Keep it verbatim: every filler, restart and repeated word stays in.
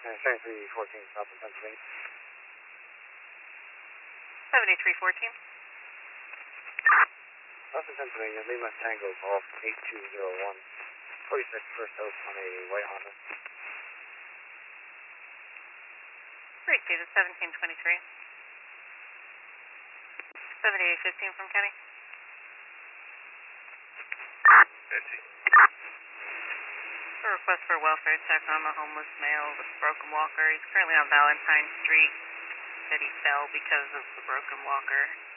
seventy-three fourteen, South of Pennsylvania. seventy-three fourteen. South of Pennsylvania, Lima Tango Golf eight two zero one. forty-six first house on a white Honda. Receive it, seventeen twenty-three. seventy-eight fifteen from Kenny. fifty. A request for a welfare check on the homeless male with broken walker. He's currently on Valentine Street. Said he fell because of the broken walker.